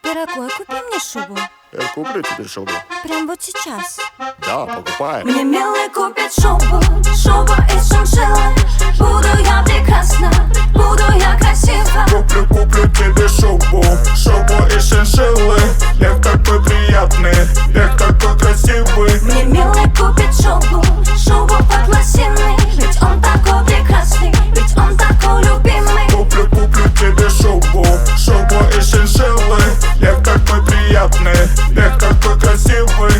Дорогой, купи мне шубу. Я куплю тебе шубу. Прям вот сейчас. Да, покупай. Мне милый купит шубу, шубу из шиншиллы. Буду я прекрасна, буду я красива. Куплю тебе шубу, шубу из шиншиллы. Лев такой приятный, лев такой красивый. Мне милый купит шубу, шубу под лосиной. Ведь он такой прекрасный, ведь он такой любимый. Куплю тебе шубу, шубу из шиншиллы. Лев такой приятный, лев такой красивый.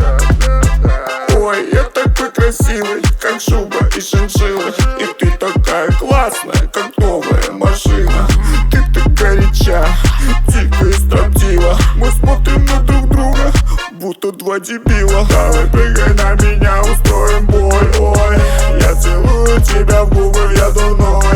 Ой, я такой красивый, как шуба из шиншиллы. И ты такая классная, как новая машина. Ты так горяча, дико и строптива. Мы смотрим на друг друга, будто два дебила. Давай прыгай на меня, устроим бой, ой. Я целую тебя в губы, я давно